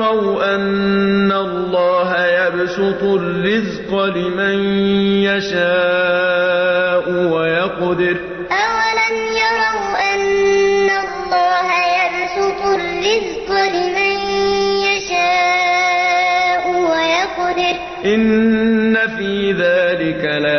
يروا أن الله يبسط الرزق لمن يشاء ويقدر أولم يروا أن الله يبسط الرزق لمن يشاء ويقدر إن في ذلك